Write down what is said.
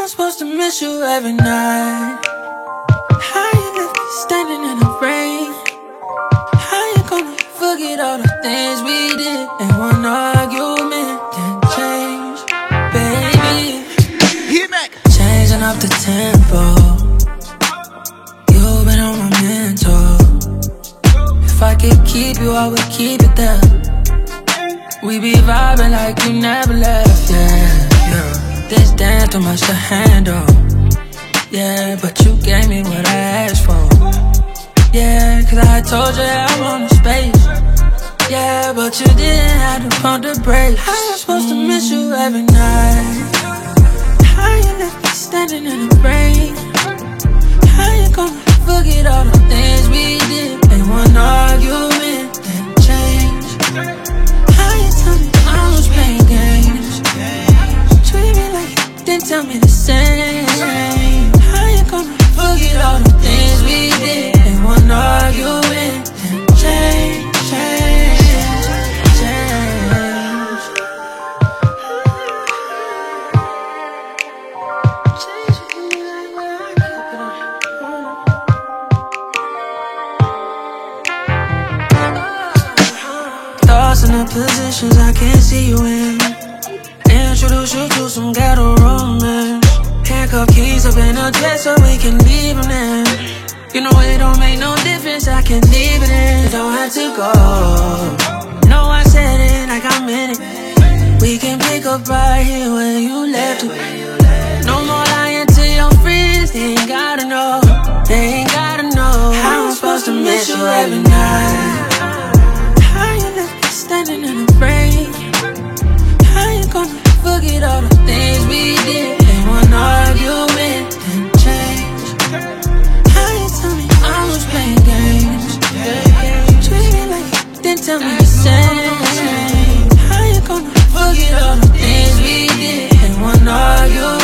I'm supposed to miss you every night? How you left me standing in the rain? How you gonna forget all the things we did? And one argument can change, baby. Changing up the tempo. You've been on my mental. If I could keep you, I would keep it there. We be vibing like you never left, yeah. This dance too much to handle, yeah. But you gave me what I asked for, yeah. Cause I told you I wanted space, yeah. But you didn't have to pump the brakes. How you supposed to miss you every night? How you left me standing in the rain? How you gonna forget all the things we did? And one argument didn't change. How you tell me I was playing games? Treat me like you didn't tell me the same. How you gonna forget all the things we did? And one argument didn't change. In the positions I can't see you in. Introduce you to some ghetto romance. Handcuff keys up in a dress so we can leave them in. You know it don't make no difference, I can leave it in. You don't have to go. No, I said it like I meant it. We can pick up right here where you left it. No more lying to your friends, they ain't gotta know. They ain't gotta know how I'm supposed to miss you every night. Standing in the rain. How you gonna forget all the things we did? And one argument didn't change. How you tell me I was playing games? Treat me like you didn't tell me the same. How you gonna forget all the things we did? And one argument